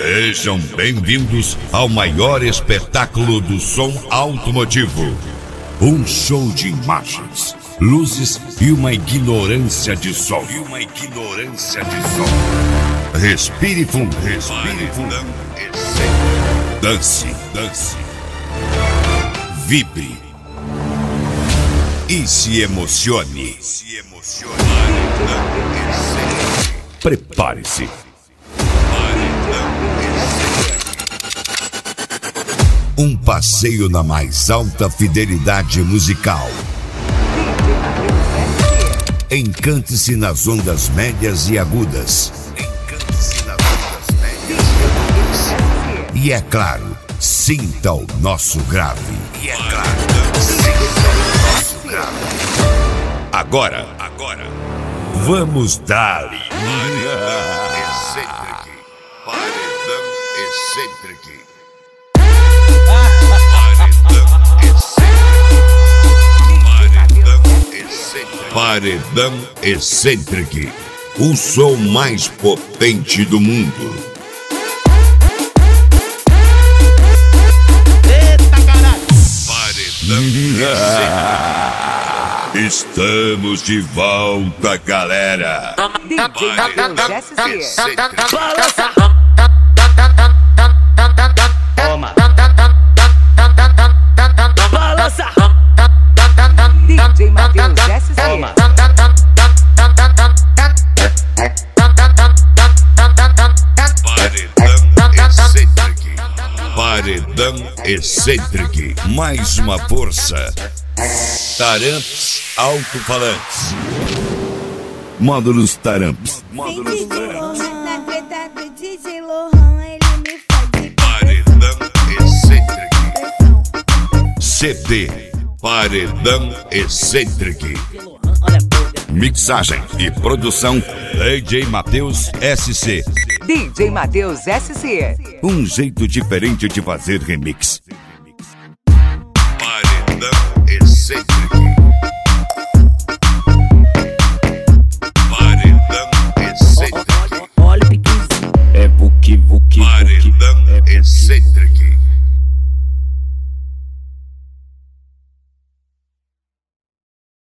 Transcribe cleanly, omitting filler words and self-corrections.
Sejam bem-vindos ao maior espetáculo do som automotivo. Um show de imagens, luzes e uma ignorância de som. Respire fundo, Dance. Vibre. E se emocione. Prepare-se. Um passeio na mais alta fidelidade musical. Encante-se nas ondas médias e agudas. E é claro, sinta o nosso grave. Agora, vamos dar. Paredão excêntrico. Paredão excêntrico. O som mais potente do mundo. Eita caralho! Paredão excêntrico. Estamos de volta, galera. DJ Matheus SC. Balança! Toma! Balança! DJ Matheus SC. Toma! Paredão excêntrico. Mais uma força. Taramps alto-falantes. Módulos Taramps. Sempre de Lohan, na treta do DJ Lohan, ele me faz de Paredão excêntrico. CD. Paredão excêntrico. Mixagem e produção DJ Matheus SC. DJ Matheus SC. Um jeito diferente de fazer remix. Paredão excêntrico.